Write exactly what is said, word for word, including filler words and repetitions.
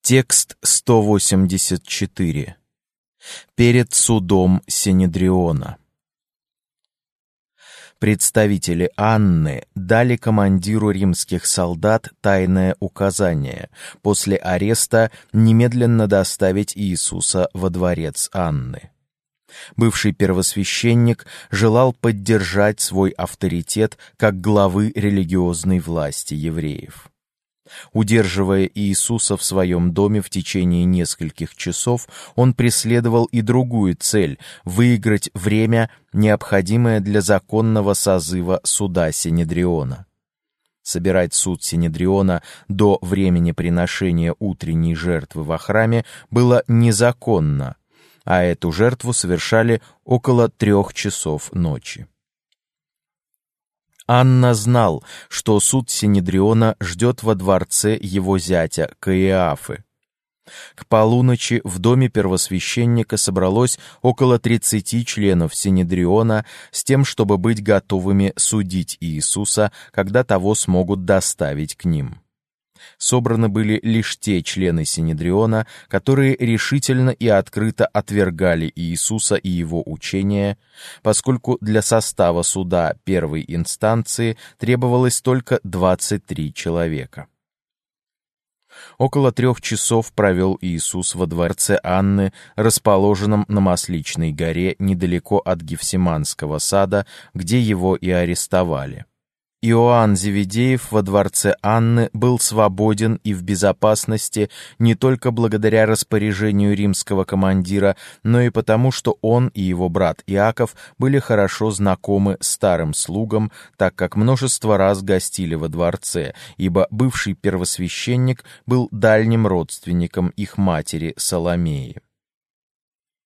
Текст сто восемьдесят четыре. Перед судом Синедриона. Представители Анны дали командиру римских солдат тайное указание после ареста немедленно доставить Иисуса во дворец Анны. Бывший первосвященник желал поддержать свой авторитет как главы религиозной власти евреев. Удерживая Иисуса в своем доме в течение нескольких часов, он преследовал и другую цель — выиграть время, необходимое для законного созыва суда Синедриона. Собирать суд Синедриона до времени приношения утренней жертвы во храме было незаконно, а эту жертву совершали около трех часов ночи. Анна знал, что суд Синедриона ждет во дворце его зятя Каиафы. К полуночи в доме первосвященника собралось около тридцати членов Синедриона с тем, чтобы быть готовыми судить Иисуса, когда того смогут доставить к ним. Собраны были лишь те члены Синедриона, которые решительно и открыто отвергали Иисуса и его учения, поскольку для состава суда первой инстанции требовалось только двадцать три человека. Около трех часов провел Иисус во дворце Анны, расположенном на Масличной горе недалеко от Гефсиманского сада, где его и арестовали. Иоанн Зеведеев во дворце Анны был свободен и в безопасности не только благодаря распоряжению римского командира, но и потому, что он и его брат Иаков были хорошо знакомы старым слугам, так как множество раз гостили во дворце, ибо бывший первосвященник был дальним родственником их матери Саломеи.